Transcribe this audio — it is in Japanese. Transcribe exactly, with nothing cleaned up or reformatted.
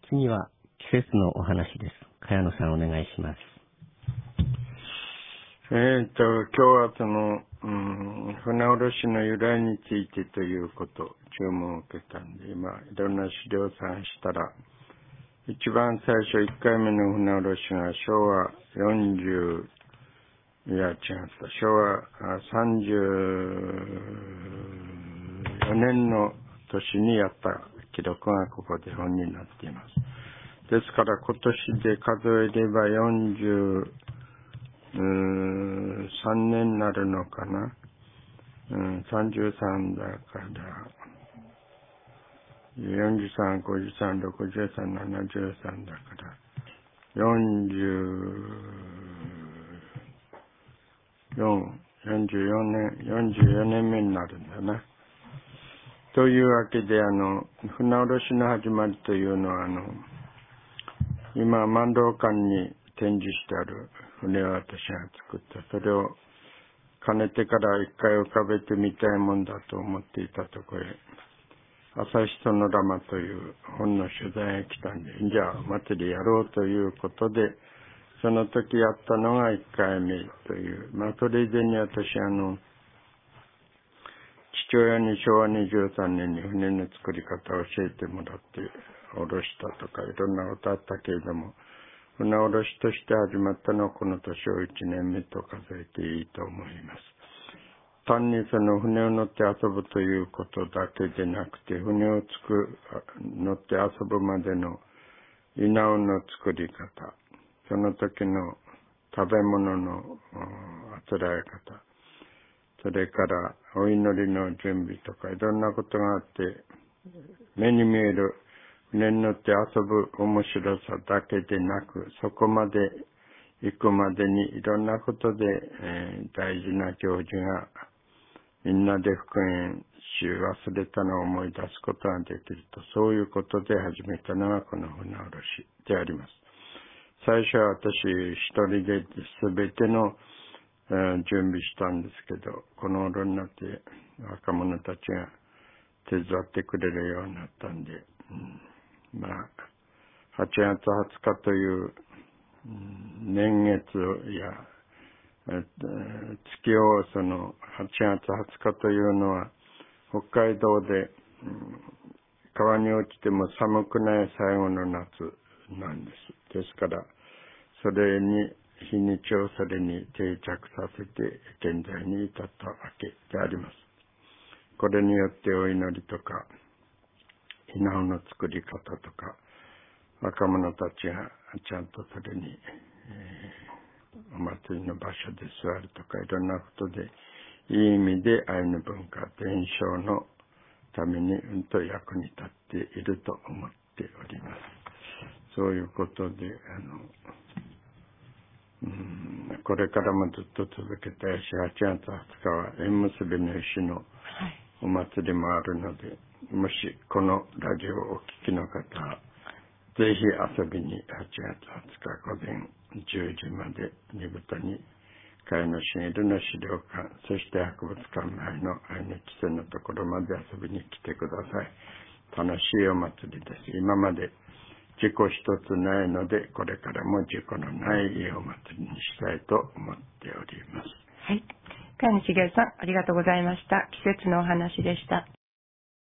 次は季節のお話です。茅野さんお願いします。 えっと、今日はその、うん、船おろしの由来についてということ、注文を受けたんで、今、いろんな資料探したら、一番最初いっかいめの船おろしがしょうわよんじゅう、いや、違った、しょうわさんじゅうよねんの年にやった記録がここで本になっています。ですから今年で数えればよんじゅう、うーん、さんねんになるのかな。うん、さんじゅうさんだから、よんじゅうさん、ごじゅうさん、ろくじゅうさん、ななじゅうさんだから、よんじゅうよん、よんじゅうよねん、よんじゅうよねんめになるんだな。というわけで、あの、船おろしの始まりというのは、あの、今、万道館に展示してある船を私が作った。それをかねてから一回浮かべてみたいもんだと思っていたところへ、朝日ソノラマという本の取材へ来たんで、じゃあお祭りやろうということで、その時やったのが一回目という、まあそれ以前に私あの、父親にしょうわにじゅうさんねんに船の作り方を教えてもらっておろしたとかいろんなことあったけれども、船おろしとして始まったのはこの年をいちねんめと数えていいと思います。単にその船を乗って遊ぶということだけでなくて、船をつく乗って遊ぶまでの稲尾の作り方、その時の食べ物のあつらえ方、それからお祈りの準備とかいろんなことがあって、目に見える船に乗って遊ぶ面白さだけでなく、そこまで行くまでにいろんなことで、えー、大事な行事がみんなで復縁し忘れたのを思い出すことができると、そういうことで始めたのがこの船おろしであります。最初は私一人で全ての、えー、準備したんですけど、この頃になって若者たちが手伝ってくれるようになったんで、うん、まあ、はちがつはつかという、うん、年月や月をそのはちがつはつかというのは北海道で、うん、川に落ちても寒くない最後の夏なんです。ですからそれに日にちをそれに定着させて現在に至ったわけであります。これによってお祈りとか稲穂の作り方とか若者たちがちゃんとそれに、えー、お祭りの場所で座るとかいろんなことでいい意味でアイヌ文化伝承のためにうんと役に立っていると思っております。そういうことであの、うん、これからもずっと続けたいし、はちがつはつかは縁結びの石のお祭りもあるので、もしこのラジオをお聞きの方はぜひ遊びにはちがつはつか午前じゅうじまでにぶたに茅野市エルの資料館、そして博物館前のアイヌ基線のところまで遊びに来てください。楽しいお祭りです。今まで事故一つないので、これからも事故のないいいお祭りにしたいと思っております。 はい。茅野茂さん、ありがとうございました。季節のお話でした。